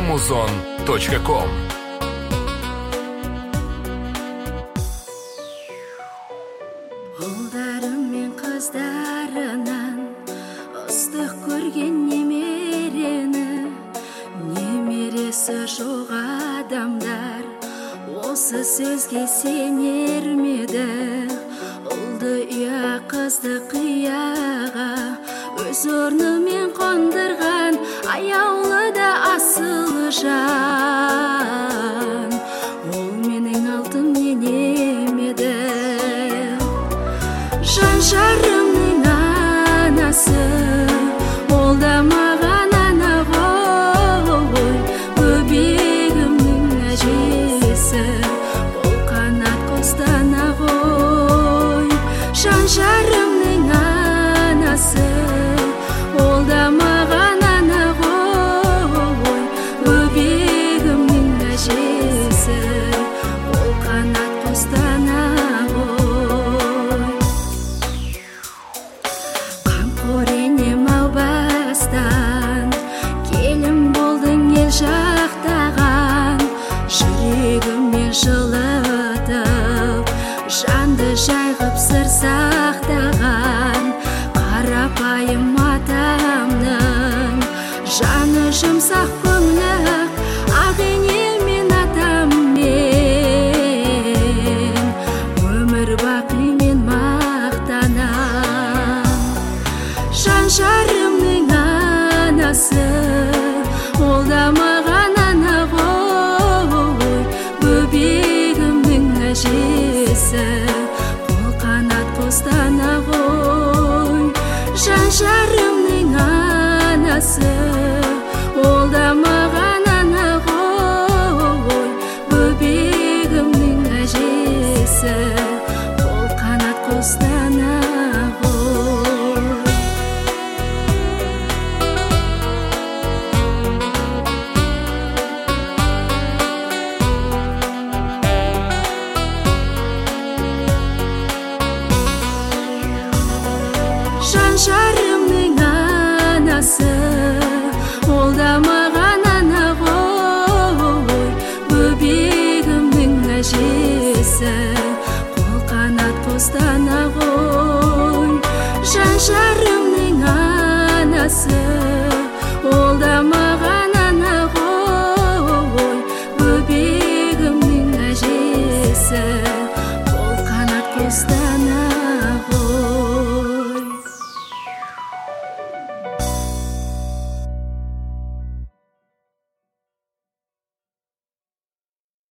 amazon.com. Ұлдарым мен қыздарынан ыстық көрген немересі жоқ адамдар осы сөзге сенер меді? Ұлды ұя қызды қияға өз орнымен қондырған аяулы да асыл жан, ол менің алтын енем еді. Жан жарымның анасы, ол да маған ана ғой, бөбегімнің әжесі, ол қанат қостана ғой. Жан жарымның анасы, ол да маған ана ғой, бөбегімнің әжесі, ол қанат қостана ғой. Қамқор енем ау бастан, келін болдың ел жақтаған, жүрегіммен жылытып, жанды жайғып сыр сақтаған, қарапайым атамның жаны жұмсақ көңілі, ақ енем атаммен өмір бақи мен мақтанам. Жан жарымның анасы, ол да маған ана ғой, бөбегімнің әжесі, қол қанат қостана ғой. Жан жарымның анасы, ол да маған ана ғой, бөбегімнің әжесі, қол қанат қостана ғой. Жан жарымның анасы, ол да маған ана ғой, бөбегімнің әжесі, қол қанат қостана ғой. Жан жарымның анасы, ол да маған ана ғой, бөбегімнің әжесі, қол қанат қостана